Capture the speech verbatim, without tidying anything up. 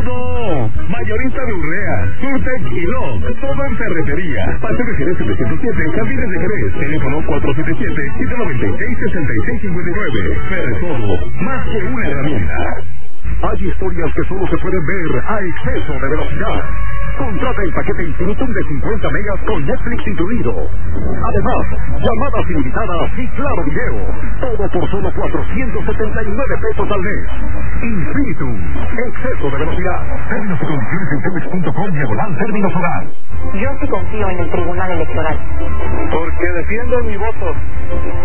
todo. Mayorista de Urrea, Surtec y Log. Todo en ferretería. Paseo de Jerez setecientos siete, Jardines de Jerez. Teléfono cuatro siete siete, siete nueve seis, seis seis cinco nueve. Ferretodo, más que una herramienta. Hay historias que solo se pueden ver a exceso de velocidad. Contrata el paquete Infinitum de cincuenta megas con Netflix incluido. Además, llamadas ilimitadas y claro video. Todo por solo cuatrocientos setenta y nueve pesos al mes. Infinitum, exceso de velocidad. Términos y condiciones en telmex punto com diagonal términos hogar. Yo sí confío en el Tribunal Electoral. Porque defiendo mi voto.